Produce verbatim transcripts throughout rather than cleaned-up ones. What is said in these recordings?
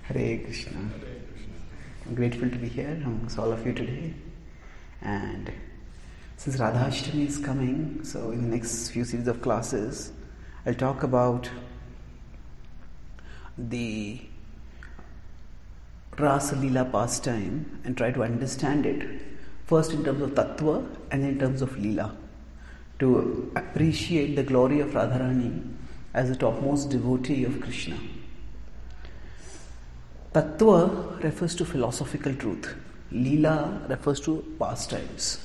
Hare Krishna. I'm grateful to be here amongst all of you today. And since Radhashtami is coming, so in the next few series of classes, I'll talk about the Rasa Leela pastime and try to understand it first in terms of Tattva and then in terms of Leela, to appreciate the glory of Radharani as the topmost devotee of Krishna. Tattva refers to philosophical truth. Leela refers to pastimes.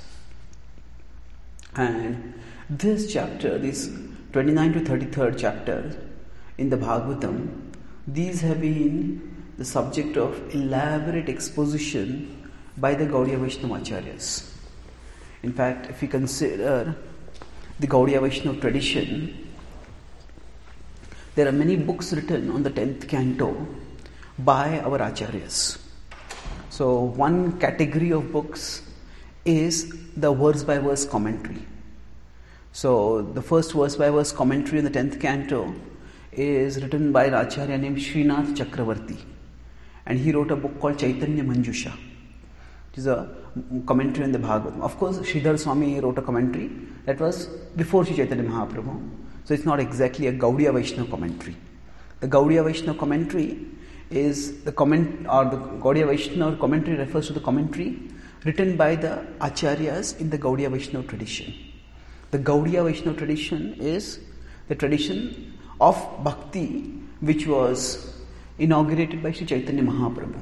And this chapter, this twenty-nine to thirty-third chapter in the Bhagavatam, these have been the subject of elaborate exposition by the Gaudiya Vaishnava Acharyas. In fact, if we consider the Gaudiya Vaishnava tradition, there are many books written on the tenth canto by our Acharyas. So one category of books is the verse by verse commentary. So the first verse by verse commentary in the tenth canto is written by an Acharya named Srinath Chakravarti, and he wrote a book called Chaitanya Manjusha, which is a commentary on the Bhagavatam. Of course, Sridhar Swami wrote a commentary that was before Sri Chaitanya Mahaprabhu, so it's not exactly a Gaudiya Vaishnava commentary. The Gaudiya Vaishnava commentary is the comment, or the Gaudiya Vaishnava commentary refers to the commentary written by the Acharyas in the Gaudiya Vaishnava tradition. The Gaudiya Vaishnava tradition is the tradition of Bhakti which was inaugurated by Sri Chaitanya Mahaprabhu.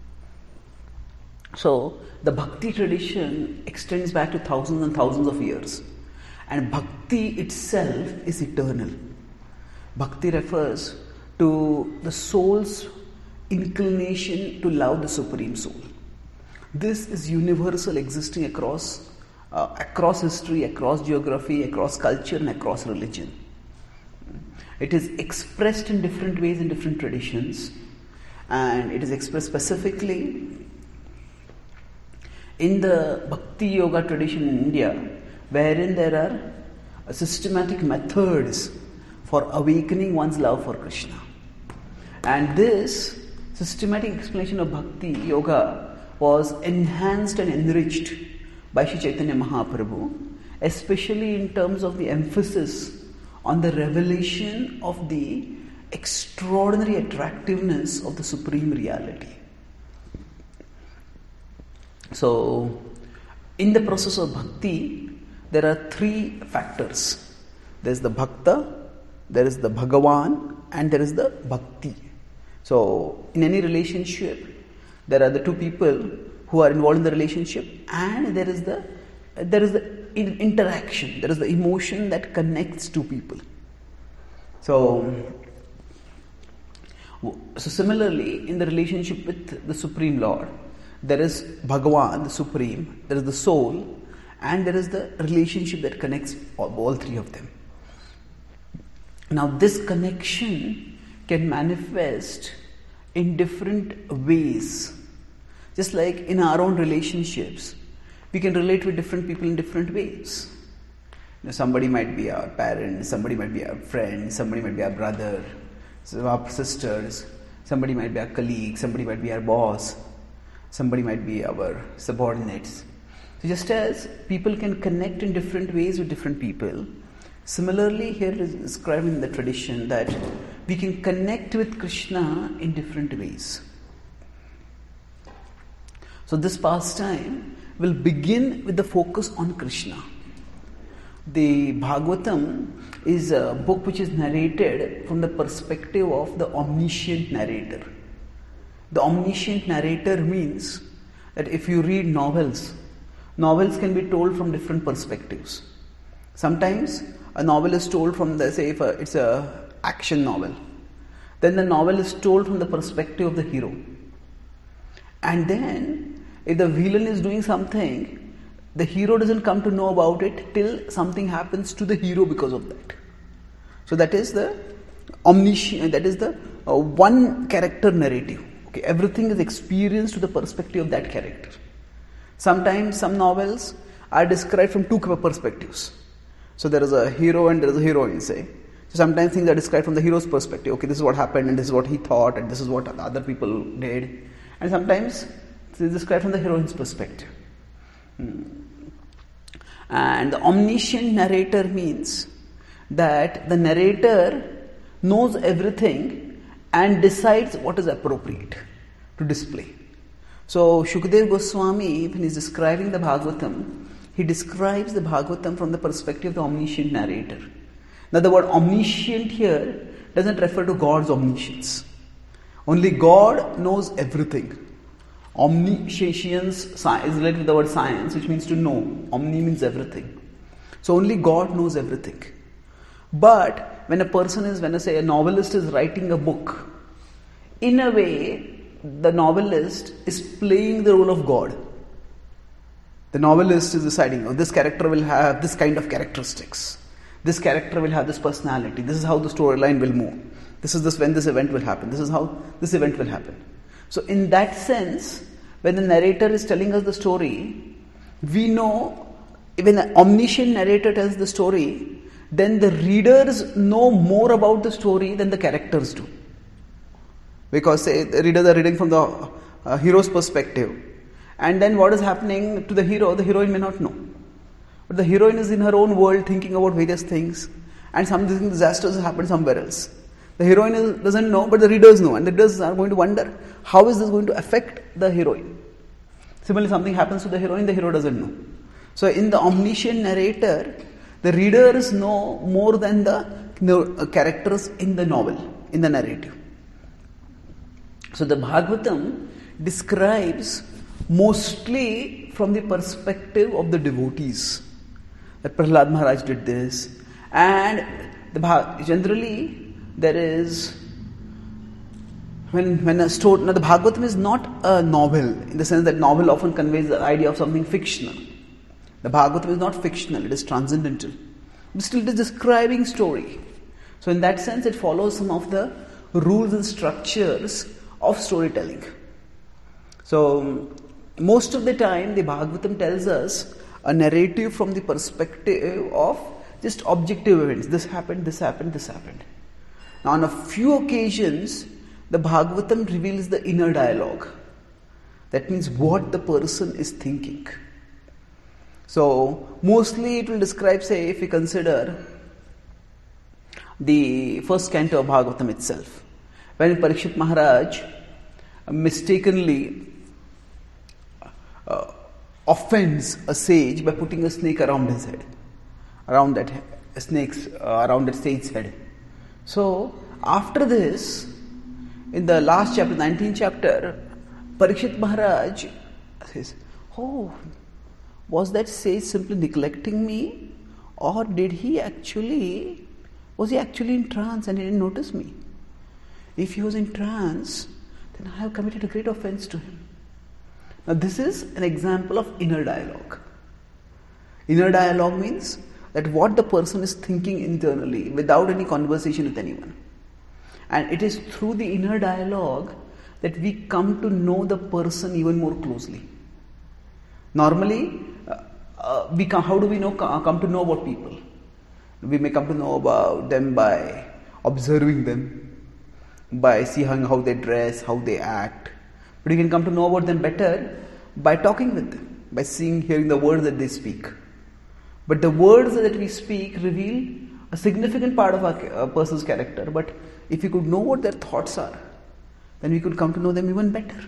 So the Bhakti tradition extends back to thousands and thousands of years, and Bhakti itself is eternal. Bhakti refers to the soul's inclination to love the Supreme Soul. This is universal, existing across uh, across history, across geography, across culture and across religion. It is expressed in different ways in different traditions, and it is expressed specifically in the Bhakti Yoga tradition in India, wherein there are systematic methods for awakening one's love for Krishna. And this systematic explanation of Bhakti Yoga was enhanced and enriched by Sri Chaitanya Mahaprabhu, especially in terms of the emphasis on the revelation of the extraordinary attractiveness of the Supreme Reality. So, in the process of Bhakti, there are three factors. There is the Bhakta, there is the Bhagavan, and there is the Bhakti. So, in any relationship, there are the two people who are involved in the relationship, and there is the there is the interaction, there is the emotion that connects two people. So, so similarly, in the relationship with the Supreme Lord, there is Bhagavan, the Supreme, there is the soul, and there is the relationship that connects all, all three of them. Now, this connection can manifest in different ways. Just like in our own relationships, we can relate with different people in different ways. You know, somebody might be our parent, somebody might be our friend, somebody might be our brother, our sisters, somebody might be our colleague, somebody might be our boss, somebody might be our subordinates. So just as people can connect in different ways with different people, similarly here it is described in the tradition that we can connect with Krishna in different ways. So this pastime will begin with the focus on Krishna. The Bhagavatam is a book which is narrated from the perspective of the omniscient narrator. The omniscient narrator means that if you read novels, novels can be told from different perspectives. Sometimes a novel is told from the, say if a, it's a action novel, then the novel is told from the perspective of the hero. And then if the villain is doing something, the hero doesn't come to know about it till something happens to the hero because of that. So that is the omniscient, that is the uh, one character narrative. Okay, everything is experienced to the perspective of that character. Sometimes some novels are described from two perspectives. So there is a hero and there is a heroine, say. So sometimes things are described from the hero's perspective. Okay, this is what happened, and this is what he thought, and this is what the other people did. And sometimes it is described from the heroine's perspective. Hmm. And the omniscient narrator means that the narrator knows everything and decides what is appropriate to display. So Shukadeva Goswami, when he is describing the Bhagavatam, he describes the Bhagavatam from the perspective of the omniscient narrator. Now the word omniscient here doesn't refer to God's omniscience. Only God knows everything. Omniscience is related to the word science, which means to know. Omni means everything. So only God knows everything. But when a person is, when I say a novelist is writing a book, in a way, the novelist is playing the role of God. The novelist is deciding, oh, this character will have this kind of characteristics. This character will have this personality. This is how the storyline will move. This is this when this event will happen. This is how this event will happen. So in that sense, when the narrator is telling us the story, we know, when an omniscient narrator tells the story, then the readers know more about the story than the characters do. Because say the readers are reading from the uh, hero's perspective. And then what is happening to the hero, the heroine may not know. But the heroine is in her own world thinking about various things. And something disasters happen somewhere else. The heroine is, doesn't know, but the readers know. And the readers are going to wonder, how is this going to affect the heroine? Similarly, something happens to the heroine, the hero doesn't know. So in the omniscient narrator, the readers know more than the you know, characters in the novel, in the narrative. So the Bhagavatam describes mostly from the perspective of the devotees. That Prahlad Maharaj did this. And the generally there is, when when a story, now the Bhagavatam is not a novel, in the sense that novel often conveys the idea of something fictional. The Bhagavatam is not fictional, it is transcendental. But still it is describing story. So in that sense it follows some of the rules and structures of storytelling. So most of the time the Bhagavatam tells us a narrative from the perspective of just objective events. This happened, this happened, this happened. Now on a few occasions the Bhagavatam reveals the inner dialogue. That means what the person is thinking. So mostly it will describe, say, if we consider the first canto of Bhagavatam itself, when Parikshit Maharaj mistakenly uh, offends a sage by putting a snake around his head, around that snake's uh, around that sage's head. So after this, in the last chapter, nineteenth chapter, Parikshit Maharaj says, "Oh, was that sage simply neglecting me, or did he actually, was he actually in trance and he didn't notice me? If he was in trance, then I have committed a great offense to him." Now this is an example of inner dialogue. Inner dialogue means that what the person is thinking internally without any conversation with anyone. And it is through the inner dialogue that we come to know the person even more closely. Normally, uh, uh, we come, how do we know come to know about people? We may come to know about them by observing them, by seeing how they dress, how they act. But you can come to know about them better by talking with them, by seeing, hearing the words that they speak. But the words that we speak reveal a significant part of our uh, person's character. But if we could know what their thoughts are, then we could come to know them even better.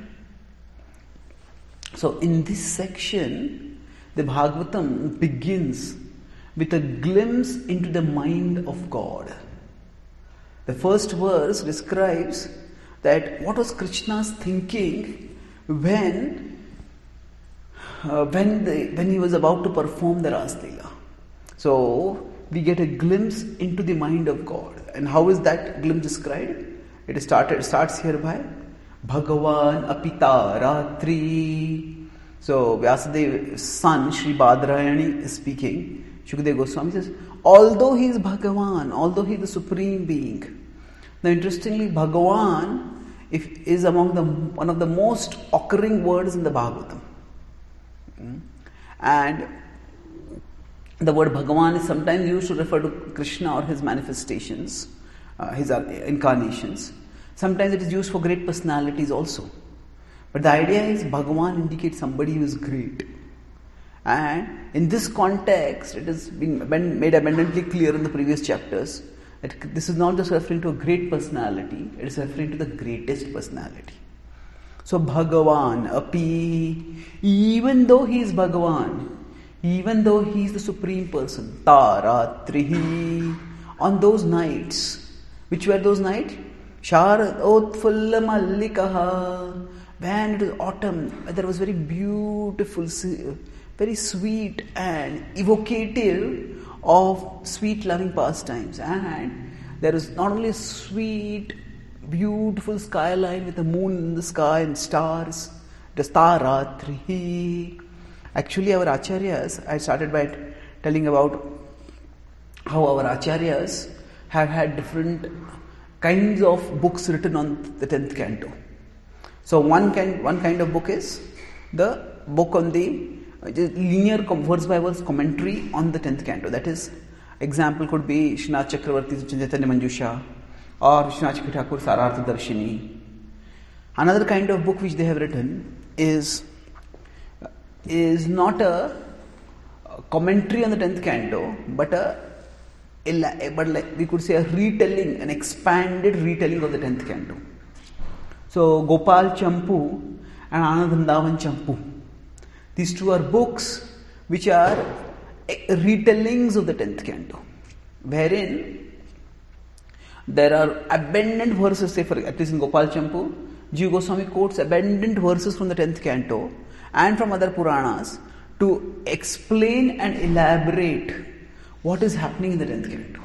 So in this section, the Bhagavatam begins with a glimpse into the mind of God. The first verse describes that what was Krishna's thinking when uh, when the, when he was about to perform the Ras Leela. So we get a glimpse into the mind of God. And how is that glimpse described? It started starts here by Bhagavan Apita Ratri. So Vyasadeva's son Sri Badrayani is speaking. Shukadeva Goswami says, although he is Bhagavan, although he is the supreme being. Now interestingly, Bhagavan if, is among the one of the most occurring words in the Bhagavatam. And the word Bhagavan is sometimes used to refer to Krishna or his manifestations, uh, his incarnations. Sometimes it is used for great personalities also. But the idea is Bhagavan indicates somebody who is great. And in this context, it has been made abundantly clear in the previous chapters that this is not just referring to a great personality, it is referring to the greatest personality. So Bhagavan, Api, even though he is Bhagavan, even though he is the Supreme Person, Taratrihi, on those nights, which were those nights? Sharadotfulla Mallikaha, when it was autumn, weather was very beautiful, very sweet and evocative of sweet loving pastimes. And there is not only a sweet, beautiful skyline with the moon in the sky and stars, it is Taratrihi. Actually, our acharyas, I started by telling about how our acharyas have had different kinds of books written on the tenth canto. So one kind, one kind of book is the book on the linear verse by verse commentary on the tenth canto. That is, example could be Srinath Chakravarti's Chaitanya Manjusha or Srinath Thakur's Sarartha Darshini. Another kind of book which they have written is is not a commentary on the tenth canto, but a but like we could say a retelling, an expanded retelling of the tenth canto. So Gopal Champu and Anand Vrindavan Champu, these two are books which are retellings of the tenth canto, wherein there are abundant verses. Say for at least in Gopal Champu, Jiva Goswami quotes abundant verses from the tenth canto and from other Puranas to explain and elaborate what is happening in the tenth canto.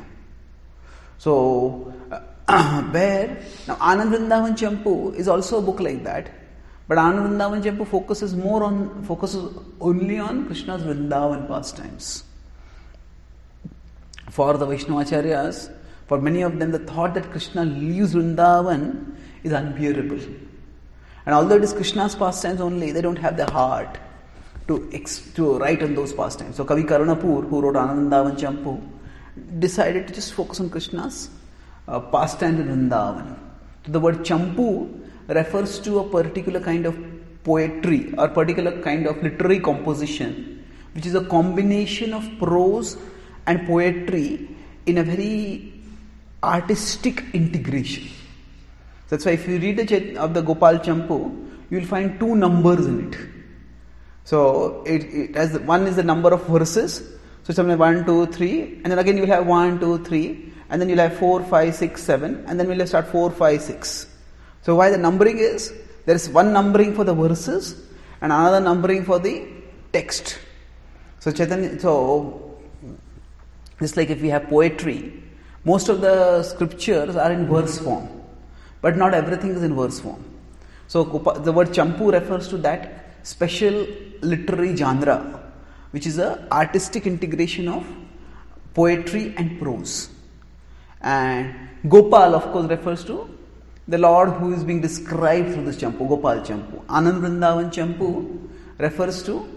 So, uh, where now Anand Vrindavan Champu is also a book like that, but Anand Vrindavan Champu focuses more on focuses only on Krishna's Vrindavan pastimes. For the Vaishnavacharyas, for many of them, the thought that Krishna leaves Vrindavan is unbearable. And although it is Krishna's pastimes only, they don't have the heart to ex- to write on those pastimes. So Kavi Karunapur, who wrote Anand Vrindavan Champu, decided to just focus on Krishna's uh, pastimes in Vrindavan. So the word Champu refers to a particular kind of poetry or particular kind of literary composition, which is a combination of prose and poetry in a very artistic integration. That's why if you read the Chet- of the Gopal Champu, you will find two numbers in it. So it, it has one is the number of verses. So something one, two, three, and then again you will have one, two, three, and then you'll have four, five, six, seven, and then we'll start four, five, six. So why the numbering is, there is one numbering for the verses and another numbering for the text. So Chaitanya, so just like if we have poetry, most of the scriptures are in verse form, but not everything is in verse form. So the word Champu refers to that special literary genre, which is an artistic integration of poetry and prose. And Gopal, of course, refers to the Lord who is being described through this Champu, Gopal Champu. Anand Vrindavan Champu refers to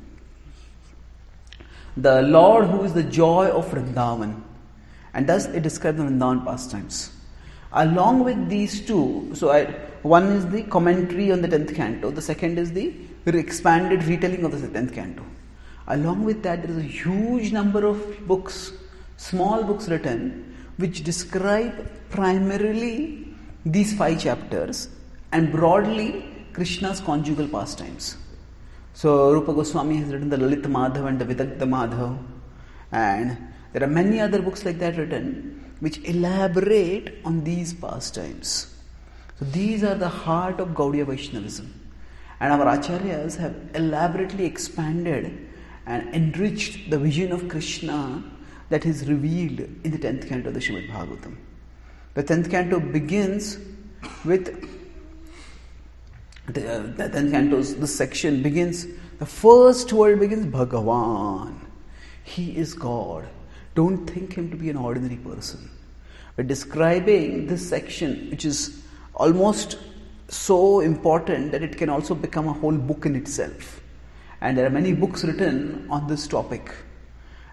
the Lord who is the joy of Vrindavan, and thus it describes the Vrindavan pastimes. Along with these two, so I, one is the commentary on the tenth canto, the second is the expanded retelling of the tenth canto. Along with that, there is a huge number of books, small books written, which describe primarily these five chapters and broadly Krishna's conjugal pastimes. So Rupa Goswami has written the Lalita Madhav and the Vidagdha Madhav, and there are many other books like that written which elaborate on these pastimes. So these are the heart of Gaudiya Vaishnavism, and our acharyas have elaborately expanded and enriched the vision of Krishna that is revealed in the tenth canto of the Srimad Bhagavatam. The tenth canto begins with the, uh, the tenth canto's this section begins. The first word begins Bhagavan. He is God. Don't think him to be an ordinary person. We're describing this section, which is almost so important that it can also become a whole book in itself. And there are many books written on this topic.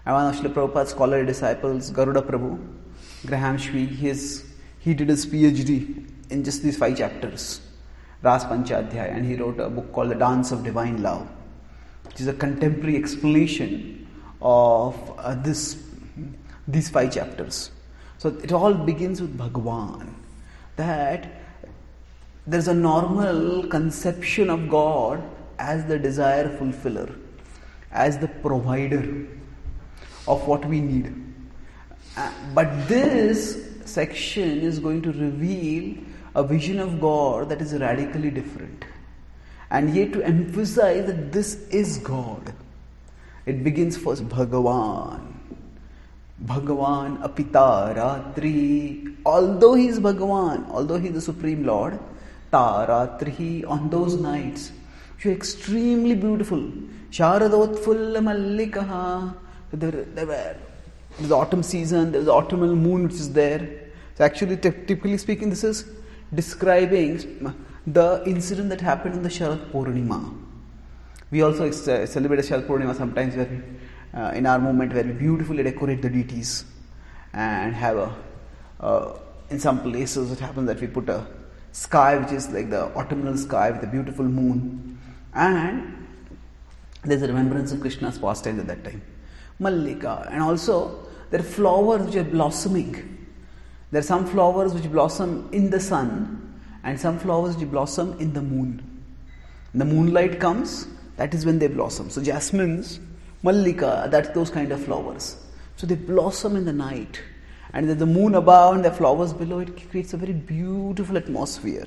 And one of Srila Prabhupada's scholarly disciples, Garuda Prabhu, Graham Shwee, his, he did his PhD in just these five chapters, Ras Panchadhyaya, and he wrote a book called The Dance of Divine Love, which is a contemporary explanation of uh, this these five chapters. So it all begins with Bhagavan, that there's a normal conception of God as the desire fulfiller, as the provider of what we need. Uh, but this section is going to reveal a vision of God that is radically different. And yet to emphasize that this is God, it begins first Bhagavan. Bhagavan apita ratri. Although he is Bhagavan, although he is the Supreme Lord, taratri, on those nights, which are extremely beautiful. Sharadotfulla mallikaha. There, there were, there was autumn season, there was autumnal moon which is there. So actually, typically speaking, this is describing the incident that happened in the Sharad Purnima. We also ex- celebrate a Sharad Purnima sometimes where we, uh, in our movement, where we beautifully decorate the deities and have a, uh, in some places it happens that we put a sky which is like the autumnal sky with a beautiful moon, and there's a remembrance of Krishna's pastimes at that time. Mallika, and also there are flowers which are blossoming. There are some flowers which blossom in the sun and some flowers which blossom in the moon. When the moonlight comes, that is when they blossom. So jasmines, Mallika, that's those kind of flowers. So they blossom in the night. And there's the moon above and the flowers below. It creates a very beautiful atmosphere.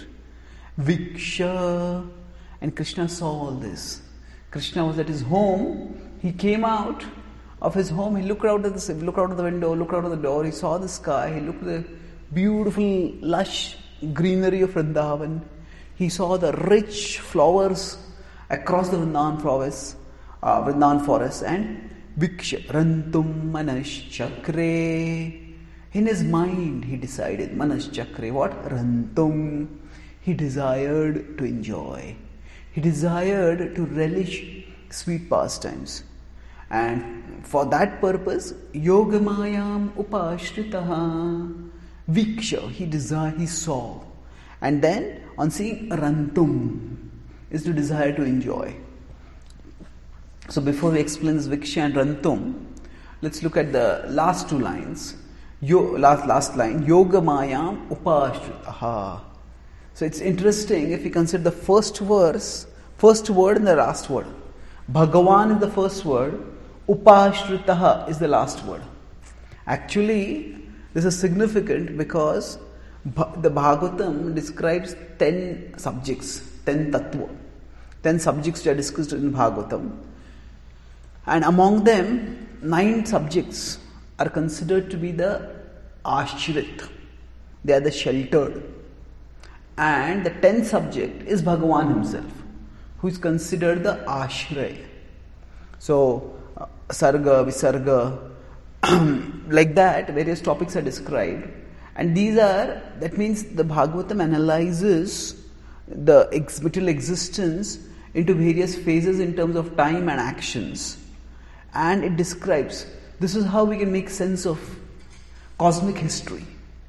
Viksha. And Krishna saw all this. Krishna was at his home. He came out of his home. He looked out at the looked out of the window, looked out of the door. He saw the sky. He looked at the beautiful, lush greenery of Vrindavan. He saw the rich flowers across the Vrindavan forest, uh, Vrindavan forest, and Viksha Rantum Manas Chakre. In his mind, he decided, Manas Chakre, what? Rantum. He desired to enjoy. He desired to relish sweet pastimes. And for that purpose, Yogamayam Upashritaha. Viksha, he desired, he saw. And then, on seeing Rantum, is to desire to enjoy. So before we explain this Viksha and Rantum, let's look at the last two lines. Yo, last, last line, Yogamayam Upashritaha. So it's interesting if we consider the first verse, first word and the last word. Bhagavan is the first word, Upashritaha is the last word. Actually, this is significant because the Bhagavatam describes ten subjects, ten tattva, ten subjects which are discussed in Bhagavatam. And among them, nine subjects are considered to be the ashrit. They are the sheltered. And the tenth subject is Bhagavan himself, who is considered the ashray. So, uh, sarga, visarga, like that, various topics are described. And these are, that means the Bhagavatam analyzes the ex- material existence into various phases in terms of time and actions. And it describes, this is how we can make sense of cosmic history.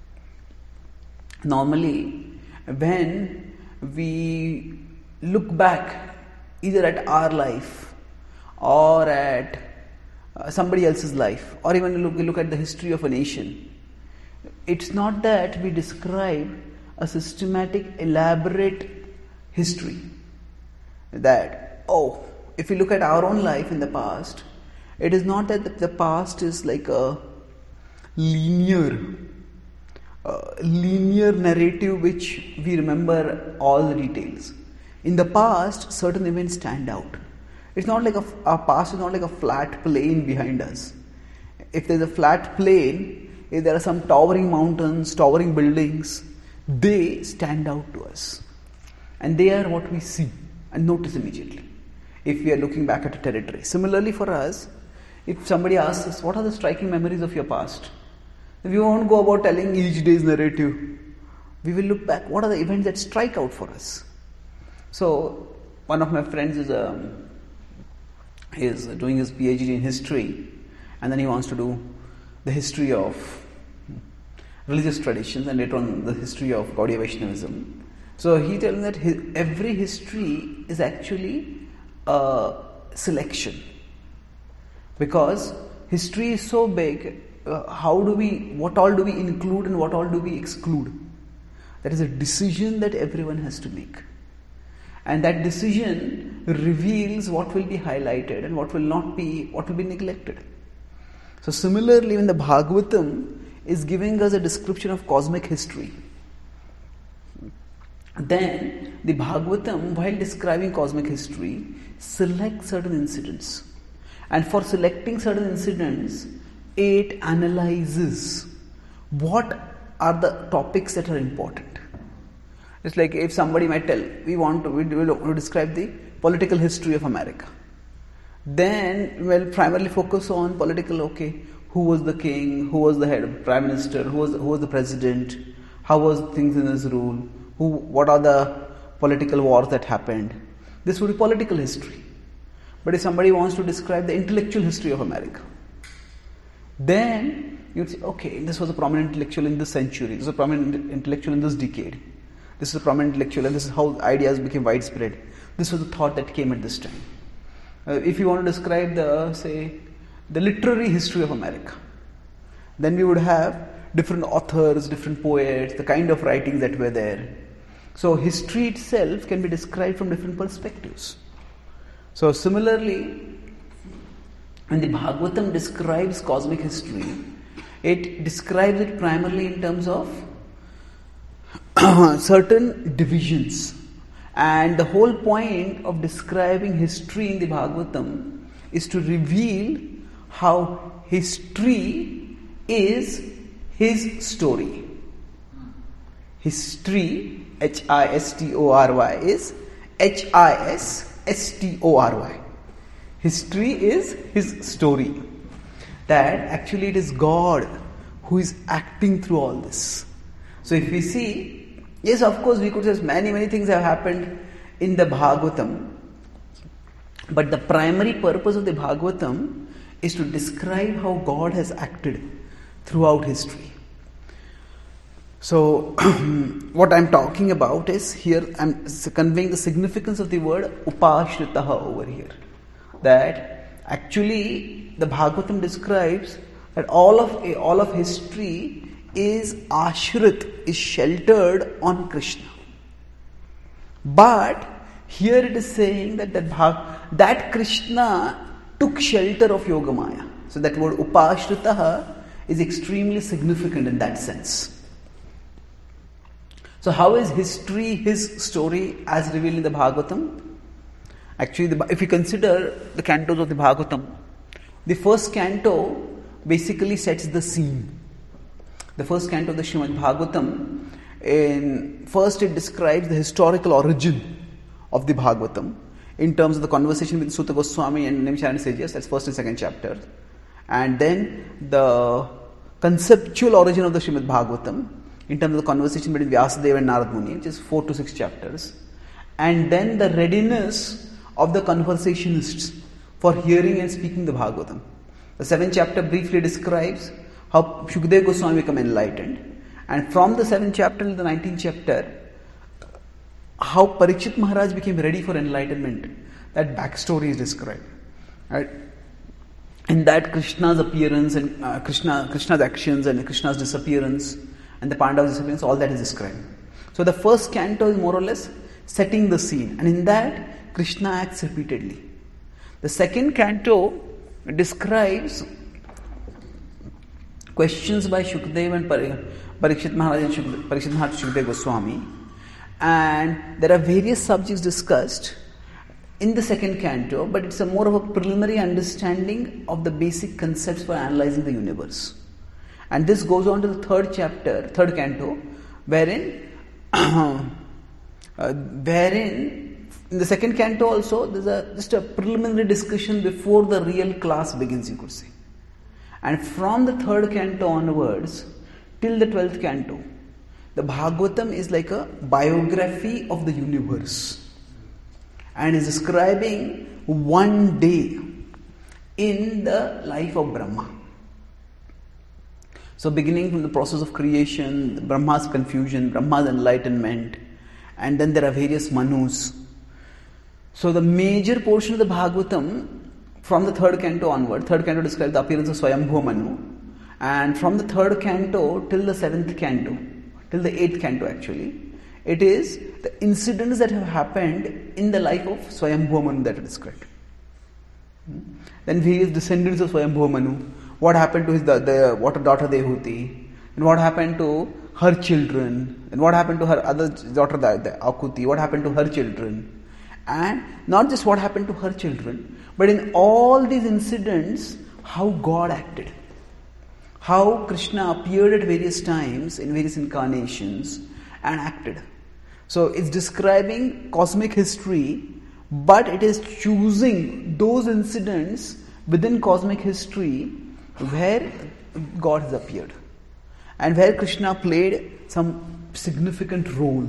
Normally, when we look back either at our life or at uh, somebody else's life, or even look, look at the history of a nation, it's not that we describe a systematic, elaborate history. That, oh, if we look at our own life in the past, it is not that the past is like a linear uh, linear narrative which we remember all the details. In the past, certain events stand out. It's not like a, our past is not like a flat plane behind us. If there's a flat plane, if there are some towering mountains, towering buildings, they stand out to us. And they are what we see and notice immediately if we are looking back at a territory. Similarly for us, if somebody asks us, what are the striking memories of your past? We won't go about telling each day's narrative. We will look back, what are the events that strike out for us? So, one of my friends is, um, is doing his PhD in history, and then he wants to do the history of religious traditions and later on the history of Gaudiya Vaishnavism. So he tells that his, every history is actually a selection, because history is so big. Uh, how do we, what all do we include and what all do we exclude? That is a decision that everyone has to make. And that decision reveals what will be highlighted and what will not be, what will be neglected. So similarly, when the Bhagavatam is giving us a description of cosmic history, then the Bhagavatam, while describing cosmic history, selects certain incidents. And for selecting certain incidents, it analyzes what are the topics that are important. It's like if somebody might tell, we want to, we will describe the political history of America. Then we'll primarily focus on political, okay, who was the king, who was the head, prime minister, who was, who was the president, how was things in his rule, who, what are the political wars that happened. This would be political history. But if somebody wants to describe the intellectual history of America, then you'd say, okay, this was a prominent intellectual in this century, this was a prominent intellectual in this decade, this is a prominent intellectual, and this is how ideas became widespread. This was the thought that came at this time. Uh, if you want to describe the, say, the literary history of America, then we would have different authors, different poets, the kind of writings that were there. So history itself can be described from different perspectives. So similarly, when the Bhagavatam describes cosmic history, it describes it primarily in terms of certain divisions. And the whole point of describing history in the Bhagavatam is to reveal how history is his story. History, H I S T O R Y, is H I S S T O R Y. History is his story. That actually it is God who is acting through all this. So if we see, yes, of course we could say many, many things have happened in the Bhagavatam. But the primary purpose of the Bhagavatam is to describe how God has acted throughout history. So what I'm talking about is, here I'm conveying the significance of the word upashritaha over here. That actually the Bhagavatam describes that all of all of history is ashrit, is sheltered on Krishna. But here it is saying that that, Bhag, that Krishna took shelter of Yogamaya. So that word upashritaha is extremely significant in that sense. So how is history his story as revealed in the Bhagavatam? Actually, the, if you consider the cantos of the Bhagavatam, the first canto basically sets the scene. The first canto of the Srimad Bhagavatam, in, first it describes the historical origin of the Bhagavatam in terms of the conversation with Suta Goswami and Naimisharanya sages. That's first and second chapter. And then the conceptual origin of the Srimad Bhagavatam in terms of the conversation between Vyasadeva and Narad Muni, which is four to six chapters. And then the readiness of the conversationists for hearing and speaking the Bhagavatam. The seventh chapter briefly describes how Shukadeva Goswami became enlightened. And from the seventh chapter to the nineteenth chapter, how Parikshit Maharaj became ready for enlightenment. That backstory is described. Right? In that, Krishna's appearance and uh, Krishna, Krishna's actions and Krishna's disappearance and the Pandavas' disappearance, all that is described. So the first canto is more or less setting the scene, and in that Krishna acts repeatedly. The second canto describes questions by Shukadeva and Parikshit Maharaj and Shukadeva, Parikshit Maharaj and Shukadeva Goswami, and there are various subjects discussed in the second canto, but it's a more of a preliminary understanding of the basic concepts for analyzing the universe. And this goes on to the third chapter, third canto, wherein, uh, wherein in the second canto also there's a just a preliminary discussion before the real class begins, you could say. And from the third canto onwards till the twelfth canto, the Bhagavatam is like a biography of the universe and is describing one day in the life of Brahma. So beginning from the process of creation, Brahma's confusion, Brahma's enlightenment, and then there are various Manus. So the major portion of the Bhagavatam from the third canto onward, third canto describes the appearance of Swayambhuva Manu, and from the third canto till the seventh canto, till the eighth canto actually, it is the incidents that have happened in the life of Swayambhuva Manu that are described. Then various descendants of Swayambhuva Manu, what happened to his the, the water daughter Dehuti, and what happened to her children, and what happened to her other daughter the, the Akuti, what happened to her children, and not just what happened to her children, but in all these incidents, how God acted, how Krishna appeared at various times in various incarnations and acted. So it's describing cosmic history, but it is choosing those incidents within cosmic history where God has appeared and where Krishna played some significant role.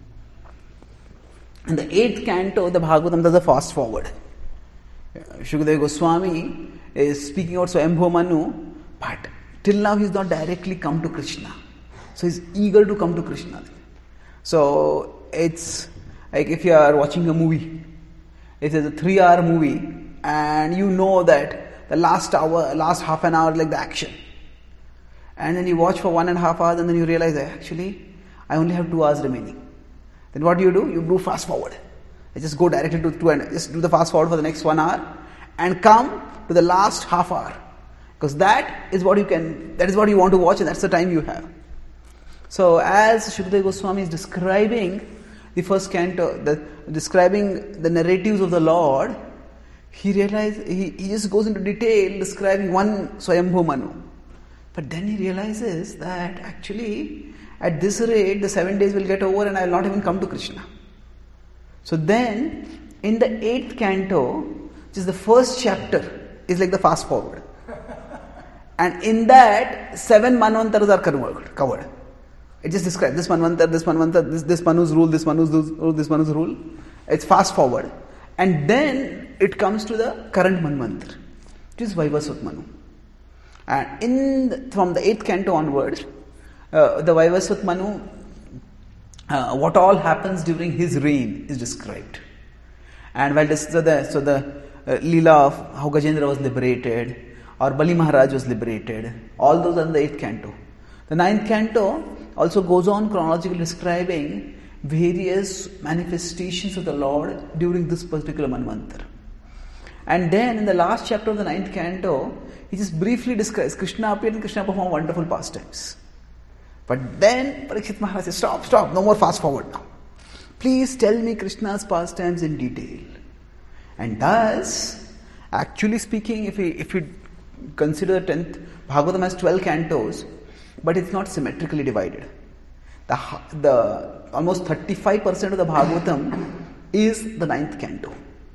In the eighth canto, the Bhagavatam does a fast forward. Shukadeva Goswami is speaking about Swayambhuva Manu, but till now he has not directly come to Krishna. So he is eager to come to Krishna. So it's like if you are watching a movie, it is a three hour movie, and you know that the last hour, last half an hour, like the action. And then you watch for one and a half hours, and then you realize that actually I only have two hours remaining. Then what do you do? You do fast forward. You just go directly to two and just do the fast forward for the next one hour and come to the last half hour. Because that is what you can, that is what you want to watch, and that's the time you have. So as Shukadeva Goswami is describing the first canto, the, describing the narratives of the Lord, he realizes, he, he just goes into detail describing one Swayambhuva Manu. But then he realizes that actually at this rate the seven days will get over and I will not even come to Krishna. So then in the eighth canto, which is the first chapter, is like the fast forward. And in that, seven manvantaras are covered. It just describes this manvantar, this manvantar, this, this Manu's rule, this Manu's rule, this Manu's rule. It's fast forward. And then it comes to the current manvantar, which is Vaivasvat Manu. And in the, from the eighth canto onwards, uh, the Vaivasvat Manu, uh, what all happens during his reign is described. And while this, so the, so the uh, Leela of how Gajendra was liberated, or Bali Maharaj was liberated, all those are in the eighth canto. The ninth canto also goes on chronologically describing various manifestations of the Lord during this particular manvantar. And then in the last chapter of the ninth canto, he just briefly describes Krishna appeared and Krishna performed wonderful pastimes. But then Parikshit Maharaj says, stop, stop, no more fast forward now. Please tell me Krishna's pastimes in detail. And thus, actually speaking, if we, if we consider the tenth, Bhagavatam has twelve cantos, but it's not symmetrically divided. The, the almost thirty-five percent of the Bhagavatam is the ninth canto.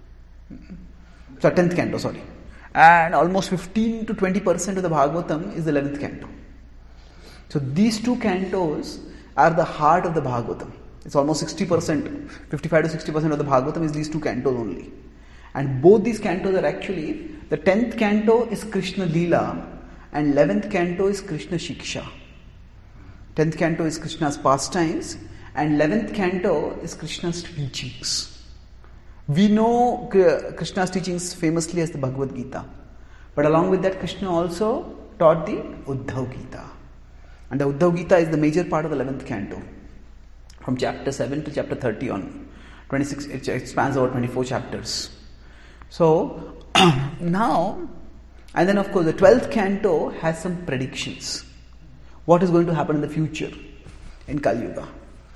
So tenth canto, sorry. And almost fifteen to twenty percent of the Bhagavatam is the eleventh canto. So these two cantos are the heart of the Bhagavatam. It's almost sixty percent, fifty-five to sixty percent of the Bhagavatam is these two cantos only. And both these cantos are actually, the tenth canto is Krishna Leela and eleventh canto is Krishna Shiksha. tenth canto is Krishna's pastimes and eleventh canto is Krishna's teachings. We know Krishna's teachings famously as the Bhagavad Gita. But along with that, Krishna also taught the Uddhav Gita. And the Uddhav Gita is the major part of the eleventh canto. From chapter seven to chapter thirty on. twenty-six, it spans over twenty-four chapters. So, now, and then of course the twelfth canto has some predictions. What is going to happen in the future in Kali Yuga.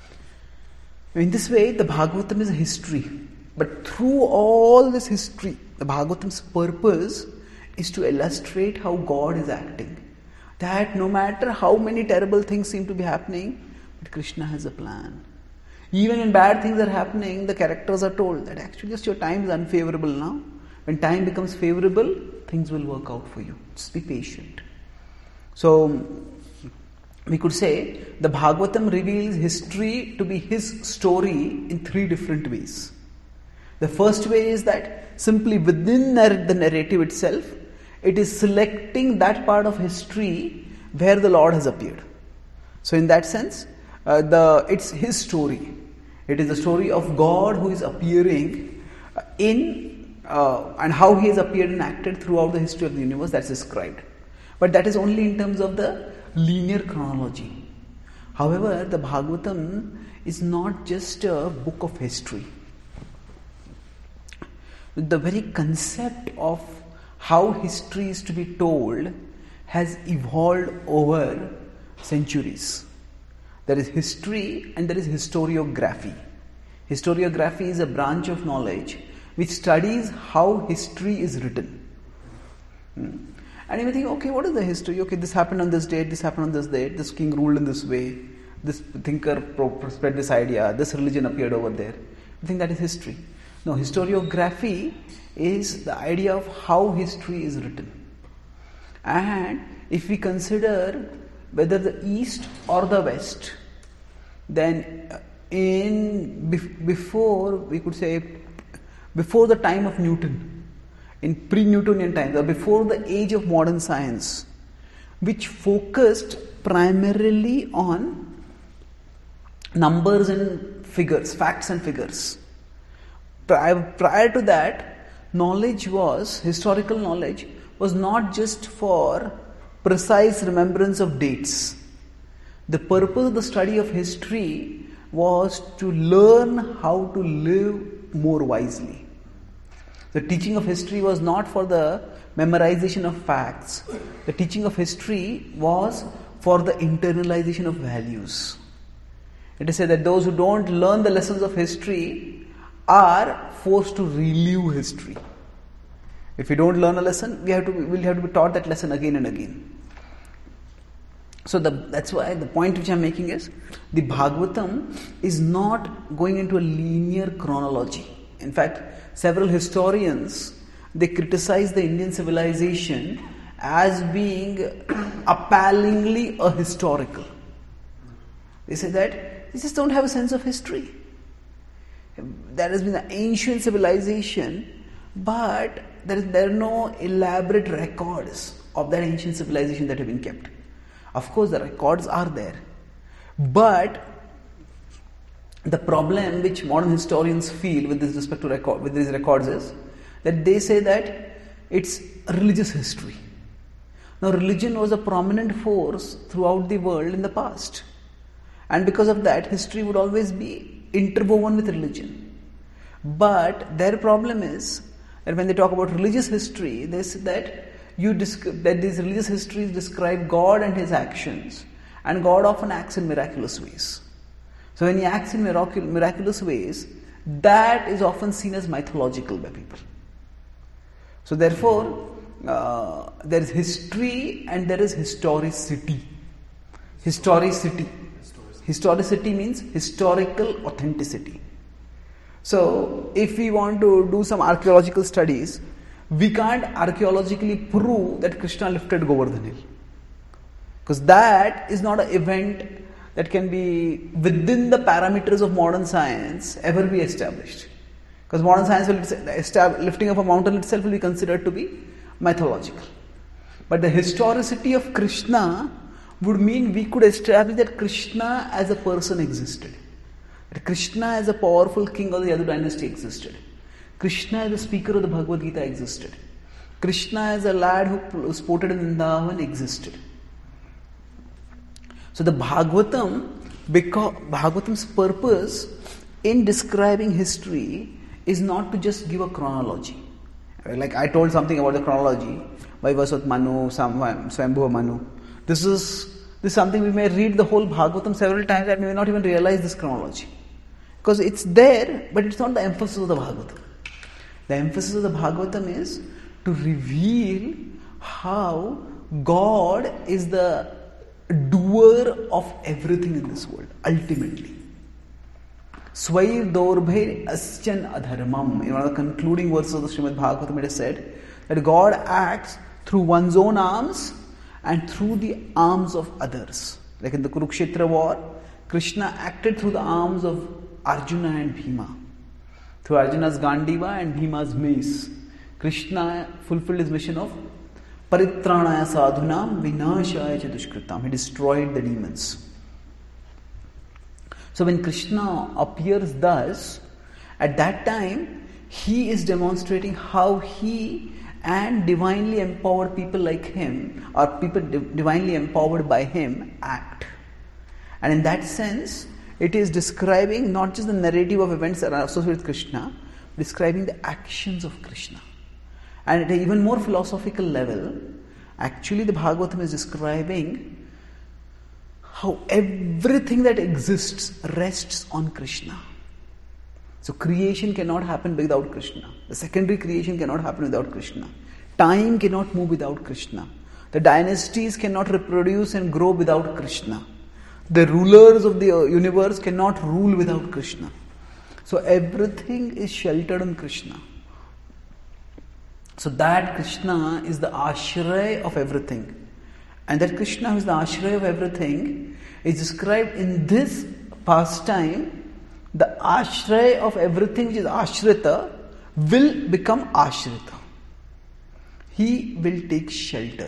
In this way, the Bhagavatam is a history. But through all this history, the Bhagavatam's purpose is to illustrate how God is acting. That no matter how many terrible things seem to be happening, but Krishna has a plan. Even when bad things are happening, the characters are told that actually just your time is unfavorable now. When time becomes favorable, things will work out for you. Just be patient. So, we could say the Bhagavatam reveals history to be his story in three different ways. The first way is that simply within the narrative itself, it is selecting that part of history where the Lord has appeared. So in that sense, uh, the it's his story. It is the story of God who is appearing in uh, and how he has appeared and acted throughout the history of the universe, that's described. But that is only in terms of the linear chronology. However, the Bhagavatam is not just a book of history. The very concept of how history is to be told has evolved over centuries. There is history and there is historiography. Historiography is a branch of knowledge which studies how history is written. Hmm. And you may think, okay, what is the history? Okay, this happened on this date, this happened on this date, this king ruled in this way, this thinker pro- spread this idea, this religion appeared over there. You think that is history. No, historiography is the idea of how history is written. And if we consider whether the East or the West, then in before, we could say, before the time of Newton, in pre-Newtonian times, or before the age of modern science, which focused primarily on numbers and figures, facts and figures. Prior, prior to that, knowledge was, historical knowledge, was not just for precise remembrance of dates. The purpose of the study of history was to learn how to live more wisely. The teaching of history was not for the memorization of facts. The teaching of history was for the internalization of values. It is said that those who don't learn the lessons of history are forced to relive history. If we don't learn a lesson, we have to we'll have to be taught that lesson again and again. So the, that's why the point which I am making is, the Bhagavatam is not going into a linear chronology. In fact, several historians, they criticize the Indian civilization as being appallingly ahistorical. They say that they just don't have a sense of history. There has been an ancient civilization, but there, is, there are no elaborate records of that ancient civilization that have been kept. Of course, the records are there. But the problem which modern historians feel with this respect to record, with these records is that they say that it's a religious history. Now, religion was a prominent force throughout the world in the past. And because of that, history would always be interwoven with religion. But their problem is that when they talk about religious history, they say that you disc- that these religious histories describe God and his actions, and God often acts in miraculous ways. So when he acts in mirac- miraculous ways, that is often seen as mythological by people. So therefore, uh, there is history and there is historicity. Historicity. Historicity means historical authenticity. So if we want to do some archaeological studies, we can't archaeologically prove that Krishna lifted Govardhan Hill, because that is not an event that can be within the parameters of modern science ever be established. Because modern science will lifting of a mountain itself will be considered to be mythological. But the historicity of Krishna would mean we could establish that Krishna as a person existed. That Krishna as a powerful king of the Yadu dynasty existed. Krishna as a speaker of the Bhagavad Gita existed. Krishna as a lad who sported in Vrindavan existed. So the Bhagavatam, because Bhagavatam's purpose in describing history is not to just give a chronology. Like I told something about the chronology, Vaivasvat Manu, Swambhuva Manu. This is this is something we may read the whole Bhagavatam several times and we may not even realize this chronology. Because it's there, but it's not the emphasis of the Bhagavatam. The emphasis of the Bhagavatam is to reveal how God is the doer of everything in this world, ultimately. Swair dorbhe aschan adharmam. In one of the concluding verses of the Srimad Bhagavatam, it is said that God acts through one's own arms and through the arms of others. Like in the Kurukshetra war, Krishna acted through the arms of Arjuna and Bhima. Through Arjuna's Gandiva and Bhima's mace, Krishna fulfilled his mission of Paritranaya sadhunam vinashaya cha dushkritam. He destroyed the demons. So when Krishna appears thus, at that time, he is demonstrating how he and divinely empowered people like him, or people divinely empowered by him, act. And in that sense, it is describing not just the narrative of events that are associated with Krishna, describing the actions of Krishna. And at an even more philosophical level, actually the Bhagavatam is describing how everything that exists rests on Krishna. So creation cannot happen without Krishna. The secondary creation cannot happen without Krishna. Time cannot move without Krishna. The dynasties cannot reproduce and grow without Krishna. The rulers of the universe cannot rule without Krishna. So everything is sheltered in Krishna. So that Krishna is the ashray of everything. And that Krishna who is the ashray of everything is described in this pastime. The ashray of everything which is ashrita will become ashrita. He will take shelter.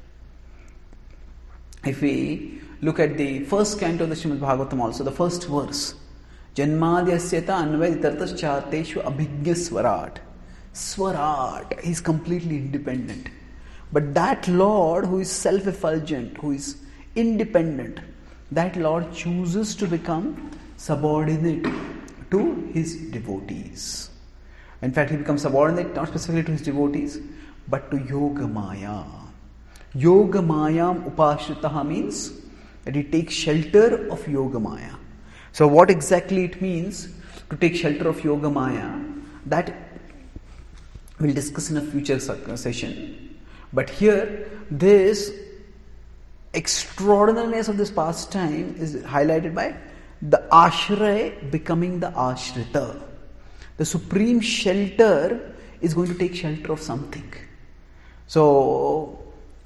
If we look at the first canto of the Srimad Bhagavatam also, the first verse, Janmadhyasyata anvaitartas charteshu abhigya swarat. Swarat, he is completely independent. But that Lord who is self-effulgent, who is independent, that Lord chooses to become subordinate to his devotees. In fact, he becomes subordinate not specifically to his devotees, but to Yoga Maya. Yoga Mayam Upashritaha means that he takes shelter of Yoga Maya. So what exactly it means to take shelter of Yoga Maya, that we'll discuss in a future session. But here, this extraordinariness of this pastime is highlighted by the ashray becoming the ashrita. The supreme shelter is going to take shelter of something. So,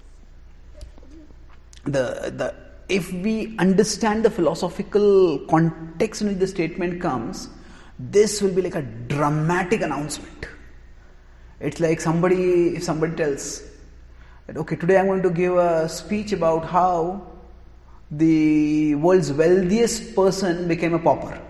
the the if we understand the philosophical context in which the statement comes, this will be like a dramatic announcement. It's like somebody, if somebody tells that, okay, today I'm going to give a speech about how the world's wealthiest person became a pauper.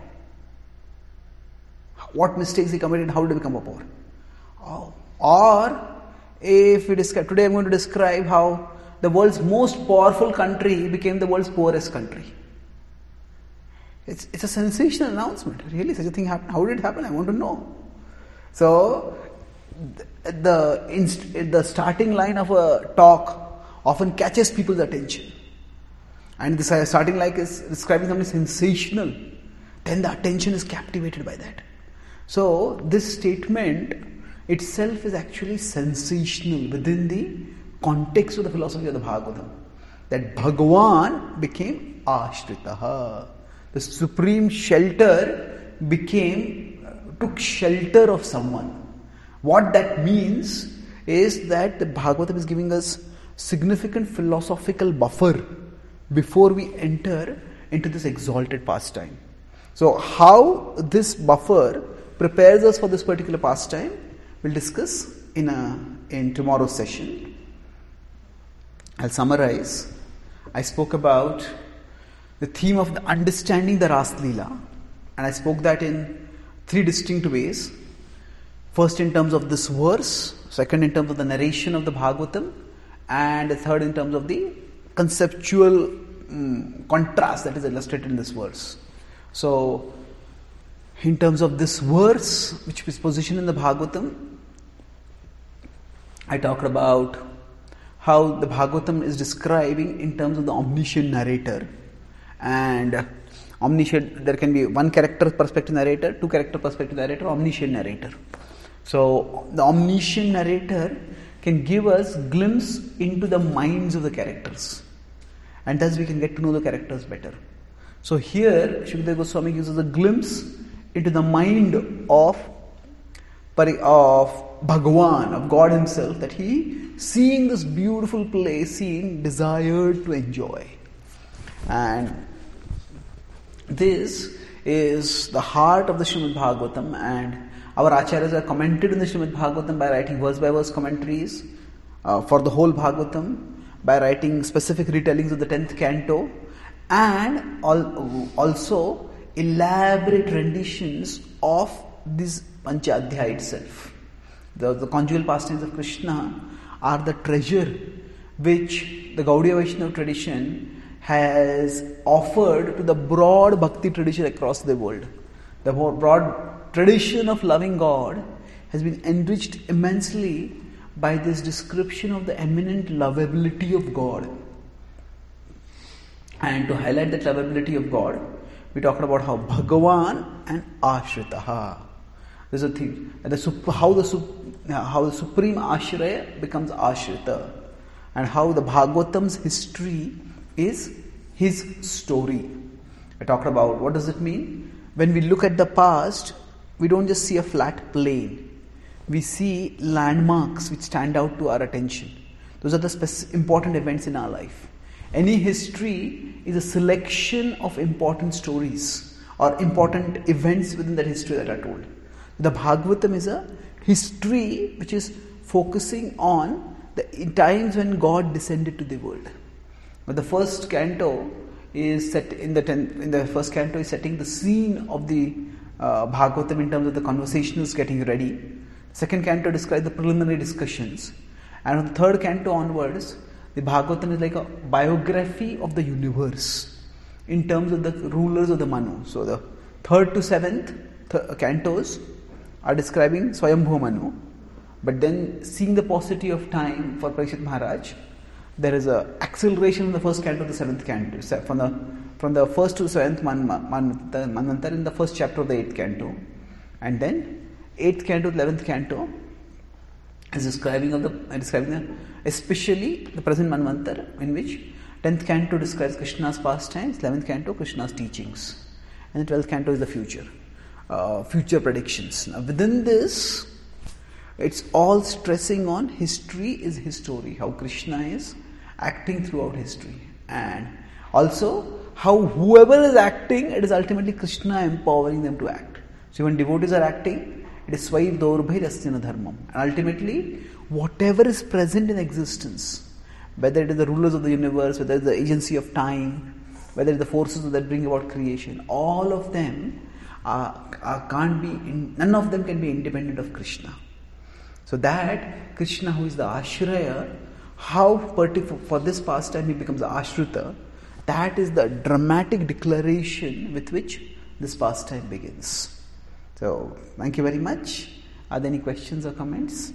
What mistakes he committed, how did he become a pauper? Oh. Or if we describe, today I'm going to describe how the world's most powerful country became the world's poorest country. It's, it's a sensational announcement. Really, such a thing happened. How did it happen? I want to know. So, the, the, the starting line of a talk often catches people's attention. And the starting line is describing something sensational. Then the attention is captivated by that. So, this statement itself is actually sensational within the context of the philosophy of the Bhagavatam. That Bhagavan became Ashritaha. The supreme shelter became, took shelter of someone. What that means is that the Bhagavatam is giving us significant philosophical buffer before we enter into this exalted pastime. So how this buffer prepares us for this particular pastime, we'll discuss in a in tomorrow's session. I'll summarize. I spoke about the theme of the understanding the Ras Leela, and I spoke that in three distinct ways. First in terms of this verse, second in terms of the narration of the Bhagavatam, and the third in terms of the conceptual um, contrast that is illustrated in this verse. So, in terms of this verse, which is positioned in the Bhagavatam, I talked about how the Bhagavatam is describing in terms of the omniscient narrator. And omniscient, there can be one character perspective narrator, two character perspective narrator, omniscient narrator. So, the omniscient narrator can give us glimpse into the minds of the characters. And thus we can get to know the characters better. So here, Shukadeva Goswami gives us a glimpse into the mind of, of Bhagavan, of God himself, that he, seeing this beautiful place scene, desired to enjoy. And this is the heart of the Srimad Bhagavatam, and our acharyas are commented in the Srimad Bhagavatam by writing verse by verse commentaries. Uh, uh, for the whole Bhagavatam by writing specific retellings of the tenth canto, and al- also elaborate renditions of this Panchadhyaya itself. The, the conjugal pastimes of Krishna are the treasure which the Gaudiya Vaishnava tradition has offered to the broad bhakti tradition across the world. The broad tradition of loving God has been enriched immensely by this description of the eminent lovability of God. And to highlight that lovability of God, we talked about how Bhagavan and Ashritaha. There's a thing, the, how, the, how the supreme Ashraya becomes Ashrita, and how the Bhagavatam's history is his story. I talked about what does it mean? When we look at the past, we don't just see a flat plane. We see landmarks which stand out to our attention. Those are the spec- important events in our life. Any history is a selection of important stories or important events within that history that are told. The Bhagavatam is a history which is focusing on the times when God descended to the world. But the first canto is set in the tenth, in the first canto is setting the scene of the uh, Bhagavatam in terms of the conversationals getting ready. Second canto describes the preliminary discussions, and from the third canto onwards, the Bhagavatam is like a biography of the universe in terms of the rulers of the Manu. So the third to seventh th- cantos are describing Swayambhu Manu, but then seeing the paucity of time for Parikshit Maharaj, there is a acceleration from the first canto to the seventh canto, from the from the first to seventh Manvantar in the first chapter of the eighth canto, and then eighth canto to eleventh canto is describing of the describing the, especially the present Manvantar, in which tenth canto describes Krishna's pastimes, eleventh canto Krishna's teachings, and the twelfth canto is the future, uh, future predictions. Now within this, it's all stressing on history is his story, how Krishna is acting throughout history, and also how whoever is acting, it is ultimately Krishna empowering them to act. So when devotees are acting, it is Svaiv Daurbhai Rastina Dharmam. And ultimately, whatever is present in existence, whether it is the rulers of the universe, whether it is the agency of time, whether it is the forces that bring about creation, all of them are, are, can't be, in, none of them can be independent of Krishna. So that Krishna, who is the Ashraya, how for this pastime he becomes the Ashrita, that is the dramatic declaration with which this pastime begins. So, thank you very much. Are there any questions or comments?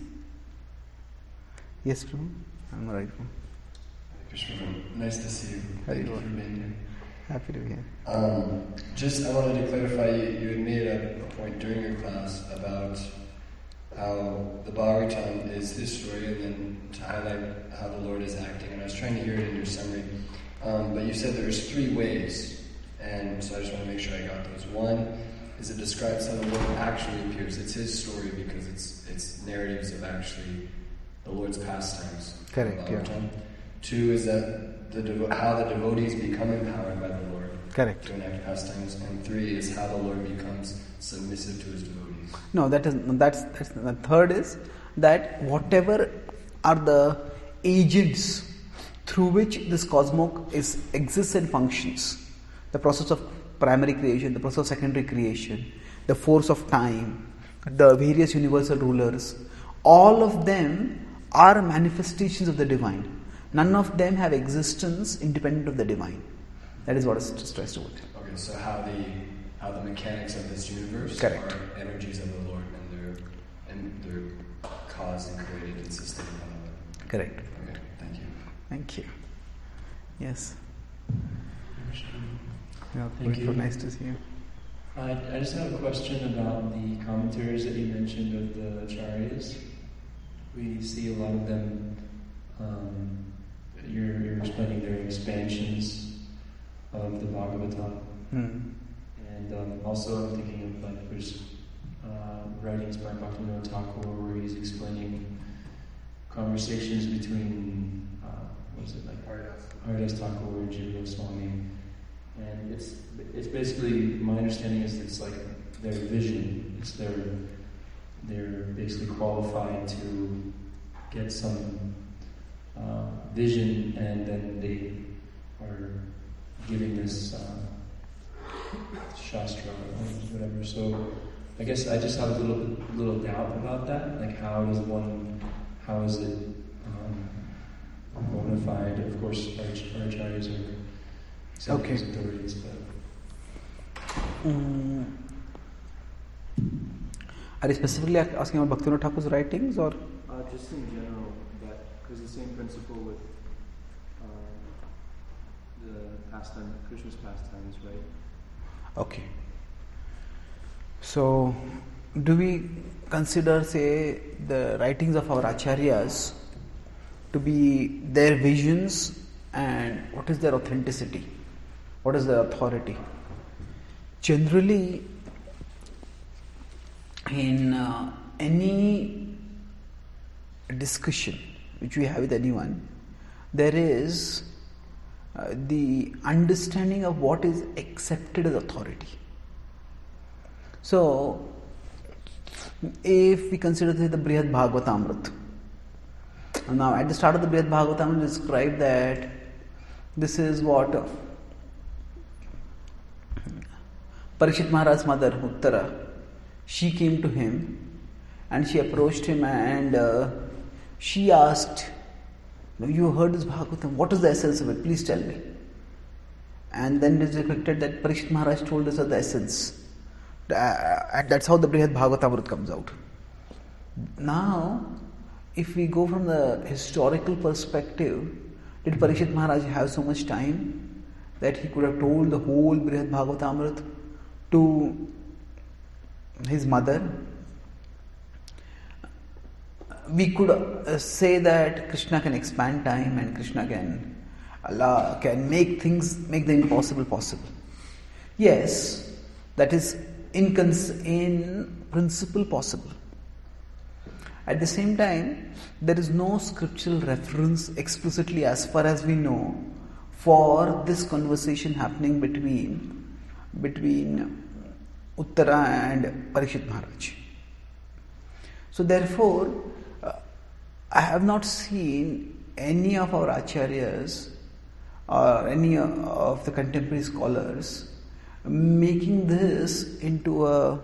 Yes, Prabhu. I'm all right. Krishna, nice to see you. Thank you for being here. Happy to be here. Um, just, I wanted to clarify, you, you had made a, a point during your class about how the Bhagavatam is his story, and then to highlight how the Lord is acting. And I was trying to hear it in your summary. Um, but you said there's three ways, and so I just want to make sure I got those. One is it describes how the Lord actually appears. It's his story because it's it's narratives of actually the Lord's pastimes. Correct, yeah. Two is that the devo- how the devotees become empowered by the Lord. Correct. To enact pastimes. And three is how the Lord becomes submissive to his devotees. No, that is that's that's the third is that whatever are the agents through which this cosmos is exists and functions, the process of primary creation, the process of secondary creation, the force of time, the various universal rulers, all of them are manifestations of the divine. None of them have existence independent of the divine. That is what is stressed about. Okay, so how the how the mechanics of this universe Correct. are energies of the Lord, and they're and they're caused and created and sustained by the Lord. Correct. Okay, thank you. Thank you. Yes. Yeah, Thank you. Nice to see you. I, I just have a question about the commentaries that you mentioned of the acharyas. We see a lot of them, um, you're, you're explaining their expansions of the Bhagavatam. Hmm. And um, also I'm thinking of like there's uh, writings by Bhaktivinoda Thakur where he's explaining conversations between, uh, what is it, like Haridas Thakur and Jiva Goswami. And it's it's basically, my understanding is it's like their vision. It's their, they're basically qualified to get some uh, vision, and then they are giving this uh, shastra or whatever. So I guess I just have a little little doubt about that. Like, how does one, how is it um, bona fide? Of course, our, our acharyas are okay. authorities, but. Mm. Are you specifically asking about Bhaktivinoda Thakur's writings, or? Uh, just in general, that there's the same principle with uh, the pastime, Krishna's pastimes, right? Okay. So, do we consider, say, the writings of our acharyas to be their visions, and what is their authenticity? What is their authority? Generally, in uh, any discussion which we have with anyone, there is uh, the understanding of what is accepted as authority. So, if we consider the Brihad Bhagavatamrita, now at the start of the Brihad Bhagavatamrita, it is described that this is what uh, Parikshit Maharaj's mother, Uttara, she came to him and she approached him and uh, she asked, you heard this Bhagavatam, what is the essence of it? Please tell me. And then it is depicted that Parikshit Maharaj told us of the essence. Uh, and that's how the Brihad Bhagavatamrita comes out. Now, if we go from the historical perspective, did Parikshit Maharaj have so much time that he could have told the whole Brihad Bhagavatamrita to his mother? We could uh, say that Krishna can expand time and Krishna can Allah can make things, make the impossible possible. Yes, that is in, cons- in principle possible. At the same time, there is no scriptural reference explicitly, as far as we know, for this conversation happening between between Uttara and Parikshit Maharaj. So therefore, uh, I have not seen any of our acharyas or any of the contemporary scholars making this into a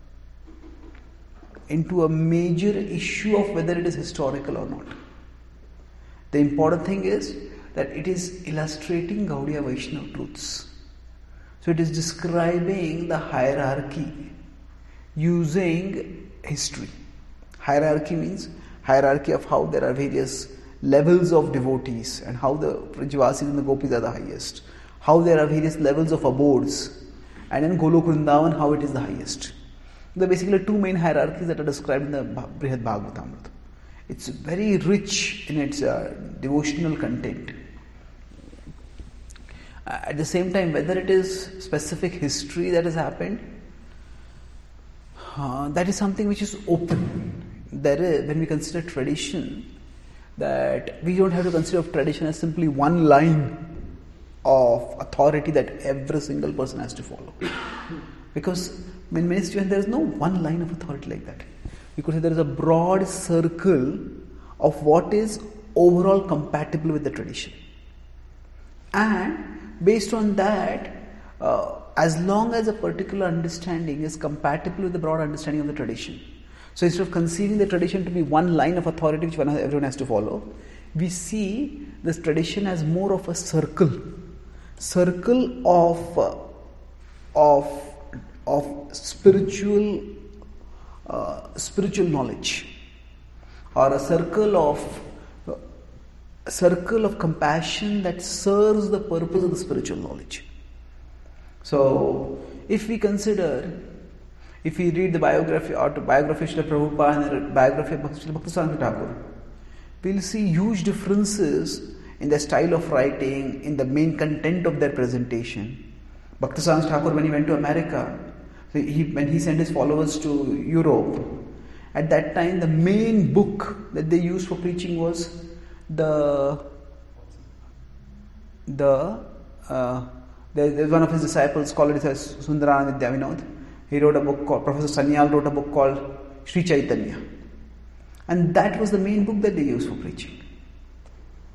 into a major issue of whether it is historical or not. The important thing is that it is illustrating Gaudiya Vaishnava truths. So it is describing the hierarchy using history. Hierarchy means hierarchy of how there are various levels of devotees and how the Vrajavasis and the Gopis are the highest. How there are various levels of abodes, and in Golok Vrindavan how it is the highest. There are basically two main hierarchies that are described in the Brihad Bhagavatamrita. It's very rich in its uh, devotional content. Uh, at the same time, whether it is specific history that has happened, uh, that is something which is open. There is, when we consider tradition, that we don't have to consider tradition as simply one line of authority that every single person has to follow. Because in many situations there is no one line of authority like that. We could say there is a broad circle of what is overall compatible with the tradition. And based on that, uh, as long as a particular understanding is compatible with the broad understanding of the tradition. So instead of conceiving the tradition to be one line of authority which one, everyone has to follow, we see this tradition as more of a circle. Circle of, uh, of of spiritual uh, spiritual knowledge, or a circle of uh, a circle of compassion that serves the purpose of the spiritual knowledge. So, if we consider, if we read the biography or biography of Srila Prabhupada and the biography of Srila Bhaktisaranga Thakur, we will see huge differences in their style of writing, in the main content of their presentation. Bhaktisaranga Thakur, when he went to America, so he, when he sent his followers to Europe, at that time the main book that they used for preaching was the the uh, there, there's one of his disciples called it as Sundarananda Vidyavinod. He wrote a book called, Professor Sanyal wrote a book called Sri Chaitanya, and that was the main book that they used for preaching.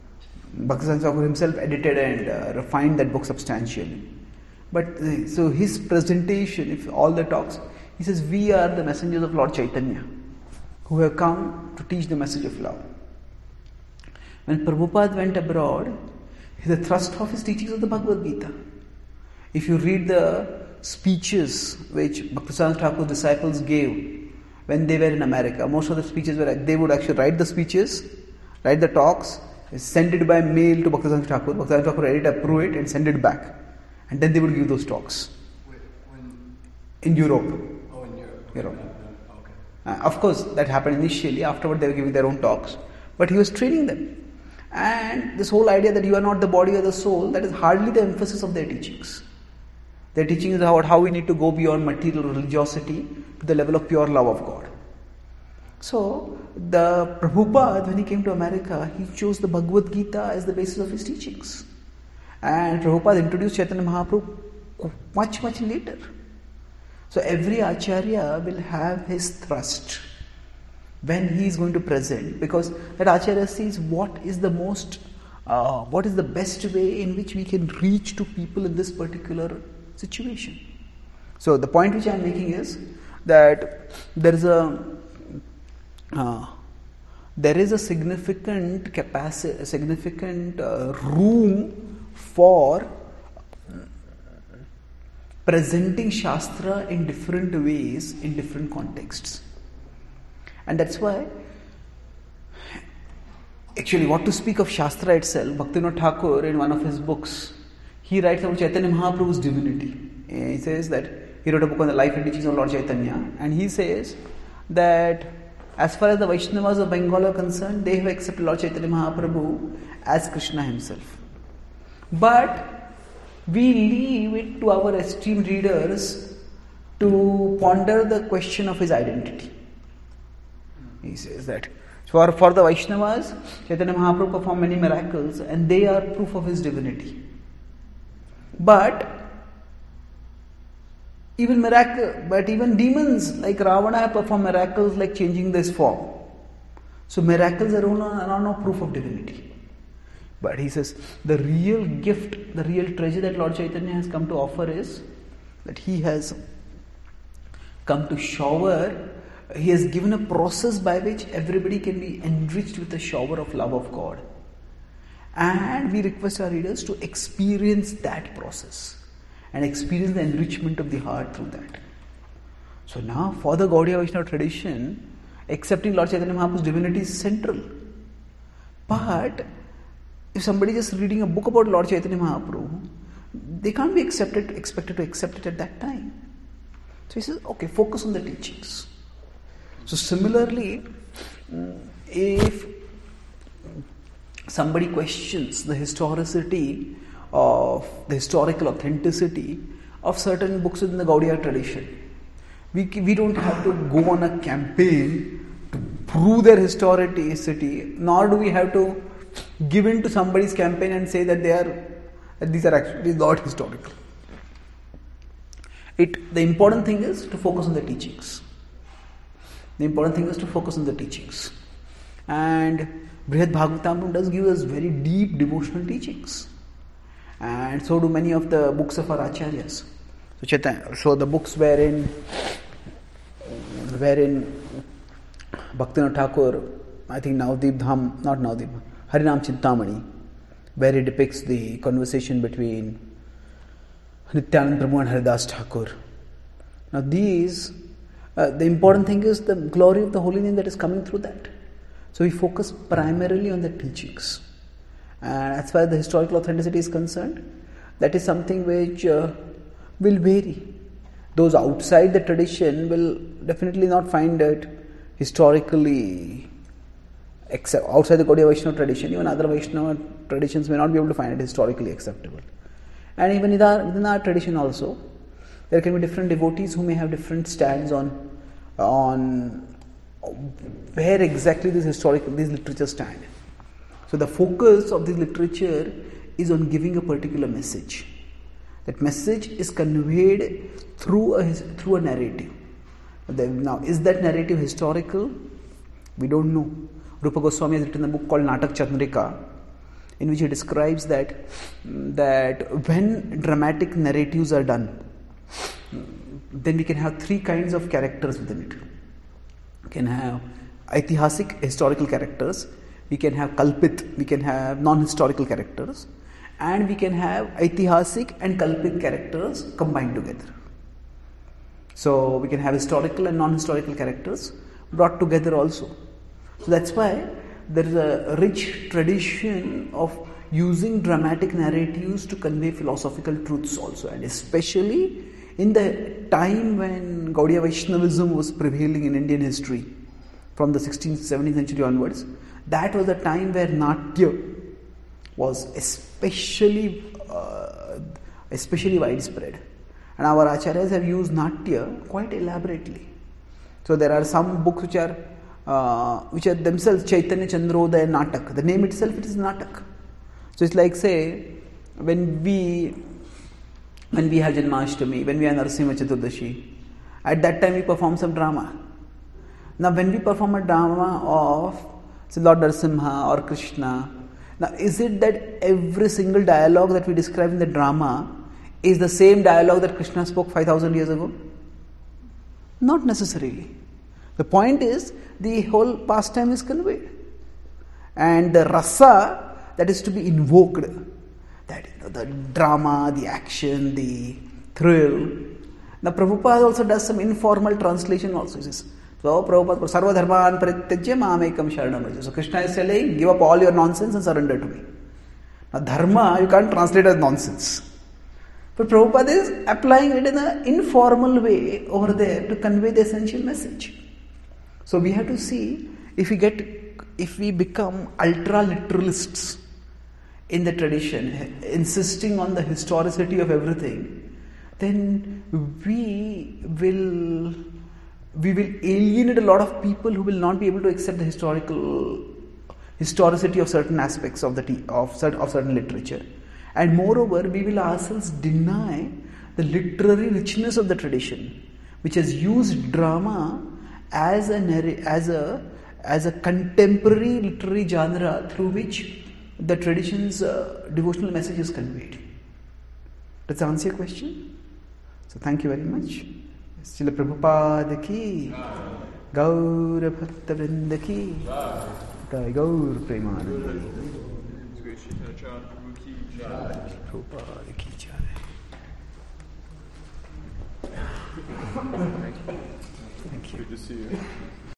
Bhaktisiddhanta Thakur himself edited and uh, refined that book substantially. But uh, so his presentation, if all the talks, he says, we are the messengers of Lord Chaitanya who have come to teach the message of love. When Prabhupada went abroad, the thrust of his teachings was the Bhagavad Gita. If you read the speeches which Bhaktisiddhanta Thakur's disciples gave when they were in America, most of the speeches were, they would actually write the speeches, write the talks, send it by mail to Bhaktisiddhanta Thakur, Bhaktisiddhanta Thakur edit, approve it and send it back. And then they would give those talks. Wait, when? In Europe. Oh, in Europe. Europe. Okay. Uh, of course, that happened initially. Afterward, they were giving their own talks. But he was training them. And this whole idea that you are not the body or the soul, that is hardly the emphasis of their teachings. Their teaching is about how we need to go beyond material religiosity to the level of pure love of God. So, the Prabhupada, when he came to America, he chose the Bhagavad Gita as the basis of his teachings. And Prabhupada introduced Chaitanya Mahaprabhu much, much later. So, every Acharya will have his thrust when he is going to present, because that Acharya sees what is the most, uh, what is the best way in which we can reach to people in this particular situation. So the point which I am making is that there is a uh, there is a significant capacity, a significant uh, room for presenting Shastra in different ways in different contexts. And that's why, actually, what to speak of Shastra itself, Bhaktivinoda Thakur, in one of his books, he writes about Chaitanya Mahaprabhu's divinity. He says that he wrote a book on the life and teachings of Lord Chaitanya, and he says that as far as the Vaishnavas of Bengal are concerned, they have accepted Lord Chaitanya Mahaprabhu as Krishna himself. But we leave it to our esteemed readers to ponder the question of his identity. He says that for, for the Vaishnavas, Chaitanya Mahaprabhu performed many miracles and they are proof of his divinity. But even miracle, but even demons like Ravana have performed miracles like changing this form. So miracles are no proof of divinity. But he says the real gift, the real treasure that Lord Chaitanya has come to offer is that he has come to shower. He has given a process by which everybody can be enriched with a shower of love of God. And we request our readers to experience that process and experience the enrichment of the heart through that. So now for the Gaudiya Vaishnava tradition, accepting Lord Chaitanya Mahaprabhu's divinity is central. But if somebody is just reading a book about Lord Chaitanya Mahaprabhu, they can't be accepted, expected to accept it at that time. So he says, okay, focus on the teachings. So similarly, if somebody questions the historicity of the historical authenticity of certain books in the Gaudiya tradition, we we don't have to go on a campaign to prove their historicity, nor do we have to give in to somebody's campaign and say that they are that these are actually not historical. It the important thing is to focus on the teachings. The important thing is to focus on the teachings. And Brihad Bhagavatam does give us very deep devotional teachings. And so do many of the books of our Acharyas. So, Chaitanya, so the books wherein, wherein Bhaktivinoda Thakur, I think Navdeep Dham, not Navdeep, Harinam Chintamani, where he depicts the conversation between Nityananda Prabhu and Haridas Thakur. Now these, uh, the important thing is the glory of the holy name that is coming through that. So we focus primarily on the teachings. And as far as the historical authenticity is concerned, that is something which uh, will vary. Those outside the tradition will definitely not find it historically, except outside the Gaudiya Vaishnava tradition, even other Vaishnava traditions may not be able to find it historically acceptable. And even within our, within our tradition also, there can be different devotees who may have different stands on on where exactly this historical, these literature stand. So the focus of this literature is on giving a particular message. That message is conveyed through a through a narrative. Now, is that narrative historical? We don't know. Rupa Goswami has written a book called Natak Chandrika, in which he describes that, that when dramatic narratives are done, then we can have three kinds of characters within it. We can have aitihasic, historical characters, we can have kalpit, we can have non-historical characters, and we can have aitihasic and kalpit characters combined together. So we can have historical and non-historical characters brought together also. So that's why there is a rich tradition of using dramatic narratives to convey philosophical truths also, and especially in the time when Gaudiya Vaishnavism was prevailing in Indian history from the sixteenth, seventeenth century onwards. That was the time where Natya was especially uh, especially widespread, and our acharyas have used Natya quite elaborately. So there are some books which are uh, which are themselves Chaitanya Chandrodaya Natak. The name itself, it is Natak. So it's like, say, when we when we have Janmashtami, when we have Narasimha Chaturdashi, at that time we perform some drama. Now when we perform a drama of, say, Lord Narasimha or Krishna, now is it that every single dialogue that we describe in the drama is the same dialogue that Krishna spoke five thousand years ago? Not necessarily. The point is, the whole pastime is conveyed. And the rasa that is to be invoked, that you know, the drama, the action, the thrill. Now Prabhupada also does some informal translation also. He says, so Prabhupada, Sarva Dharman Parityajya Mamekam Sharanam Vraja. So Krishna is saying, give up all your nonsense and surrender to me. Now dharma, you can't translate as nonsense. But Prabhupada is applying it in an informal way over there to convey the essential message. So we have to see if we get, if we become ultra literalists in the tradition, insisting on the historicity of everything, then we will we will alienate a lot of people who will not be able to accept the historical historicity of certain aspects of the of certain, of certain literature. And moreover, we will ourselves deny the literary richness of the tradition, which has used drama as a as a as a contemporary literary genre through which the tradition's uh, devotional message is conveyed. Does that answer your question? So thank you very much. Srila Prabhupada ki, Gaura Bhakta Vrinda ki, Gaur Premanandi. Prabhupada ki jai. Thank you. Good to see you.